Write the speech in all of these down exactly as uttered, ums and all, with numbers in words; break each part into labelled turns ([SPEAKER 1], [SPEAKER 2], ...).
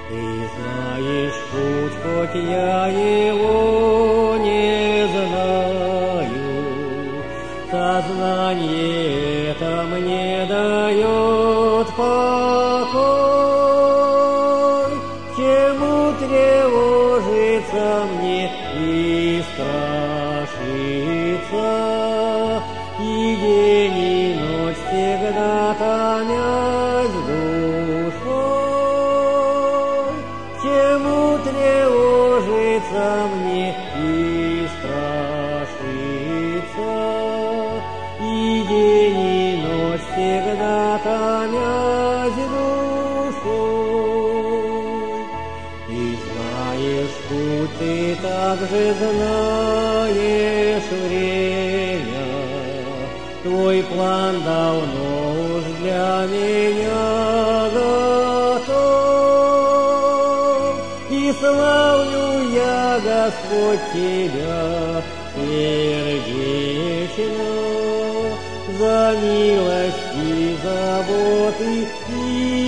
[SPEAKER 1] Ты знаешь путь, хоть я его не знаю. Сознание это мне дает покой. Чему тревожиться мне и страшиться? И день, и ночь всегда томясь душой. Чему тревожиться мне и страшиться? И день, и ночь всегда томясь душой. Ты знаешь путь, ты также знаешь время. Твой план давно уж для меня готов. И славлю я, Господь, Тебя сердечно за милость и заботы и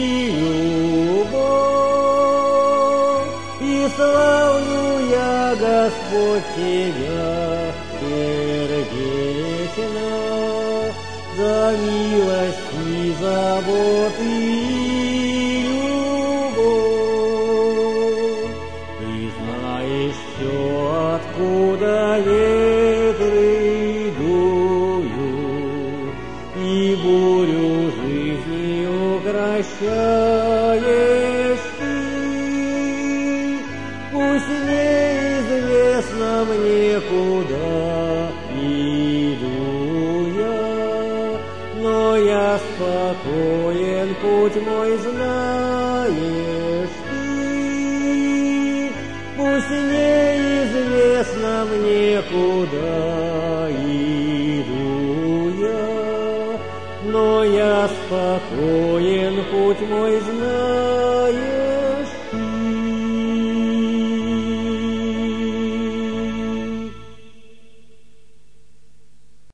[SPEAKER 1] любовь. И славлю я, Господь, Тебя сердечно за милость и заботы и любовь. Ты знаешь все, откуда ветры дуют, и бурю жизни укращаешь Ты. Пусть неизвестно мне, куда иду я, но я спокоен, путь мой знаешь Ты. Пусть неизвестно мне, куда иду я, но я спокоен, путь мой знаешь